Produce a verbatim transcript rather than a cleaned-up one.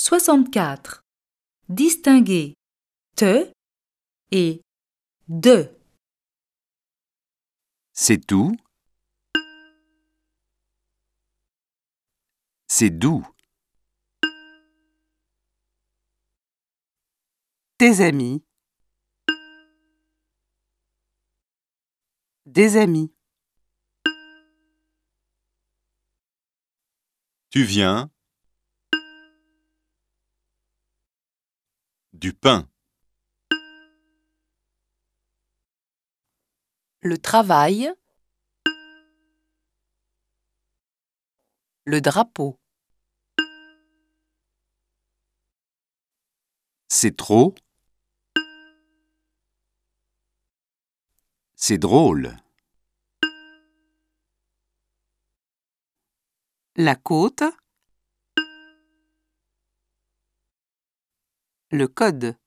soixante-quatre. Distinguez te et de. C'est tout. C'est doux. Tes amis. Des amis. Tu viens. Du pain. Le travail. Le drapeau. C'est trop. C'est drôle. La côte. Le code.